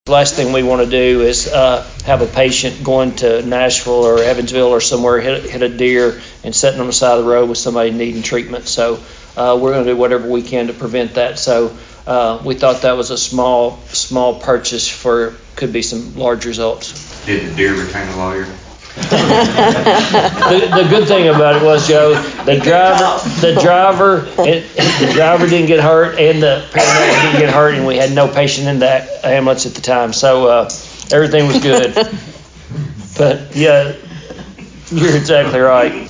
The last thing we want to do is have a patient going to Nashville or Evansville or somewhere, hit a deer and sitting on the side of the road with somebody needing treatment. So we're going to do whatever we can to prevent that. So we thought that was a small purchase could be some large results. Did the deer retain a lawyer? The good thing about it was, Joe, the driver didn't get hurt, and the paramedic didn't get hurt, and we had no patient in that ambulance at the time, so everything was good. But yeah, you're exactly right.